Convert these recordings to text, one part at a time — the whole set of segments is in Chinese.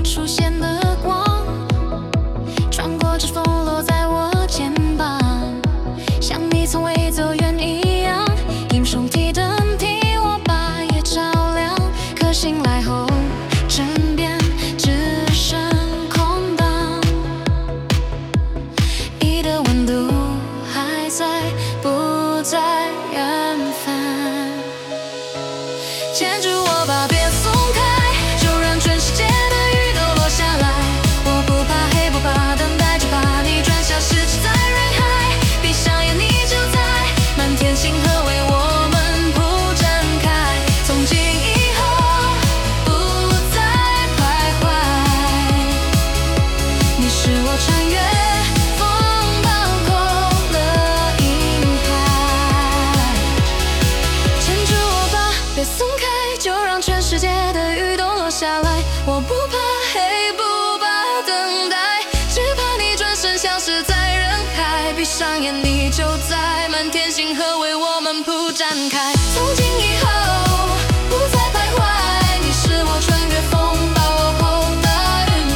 出现的光，穿过指缝落在我肩膀，像你从未走远一样。英雄提灯替我把夜照亮，可醒来后枕边只剩空荡，忆的温度还在，不在远方。牵住我吧，别松开，就让全世界的雨都落下来。我不怕黑，不怕等待，只怕你转消失在人海。闭上眼，你就在，满天星河为我们铺展开。从今以后不再徘徊，你是我穿越风暴后的银海。牵住我吧，别松开，就让全世界的雨都落下来。我不怕黑，不怕等待，只怕你转身消失在人海。闭上眼，你就在，满天星河为我们铺展开。从今以后不再徘徊，你是我穿越风暴后的云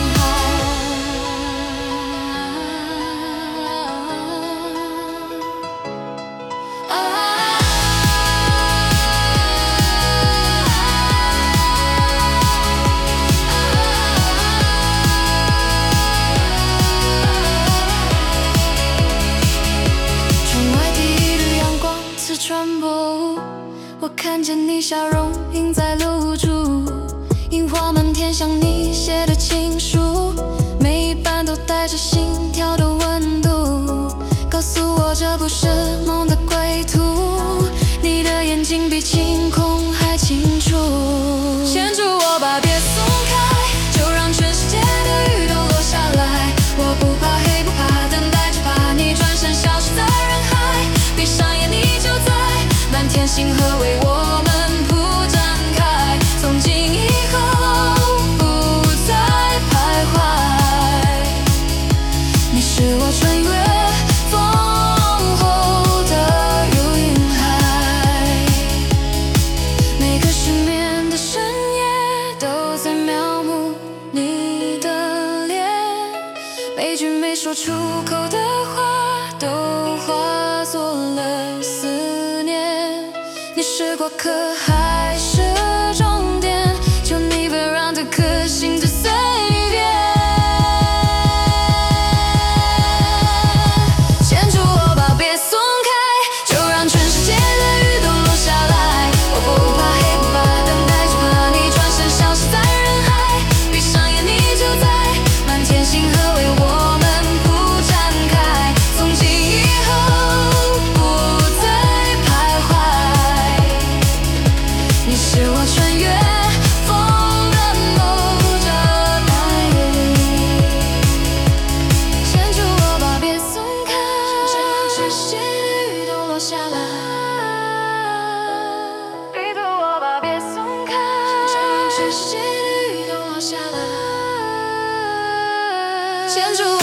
传播，我看见你笑容映在露珠，樱花满天，像你写的情书，每一版都带着心跳的温度，告诉我这不是梦的归途。你的眼睛比晴空还清楚，牵住我吧，别松开，就让全世界的雨都落下来。我不怕黑，不怕等待，只怕你转身消失在人海。闭上眼，你就在，满天星河为我们铺展开。从今以后不再徘徊，你是我穿越风后的云海。每个失眠的深夜都在描摹你的脸，每句没说出口的话都化作了思念。你是过客还是终点？求你别让这颗心只随便。牵住我吧，别松开，就让全世界的雨都落下来。我不怕黑，不怕等待，只怕你转身消失在人海。闭上眼，你就在，满天星河为我们铺展开。从今以后不再徘徊，你是我穿越风的某个白云。牵住我吧，别松开，全世界的雨都落下来。背着我吧，别松开，全世界的雨都落下来。牵住我。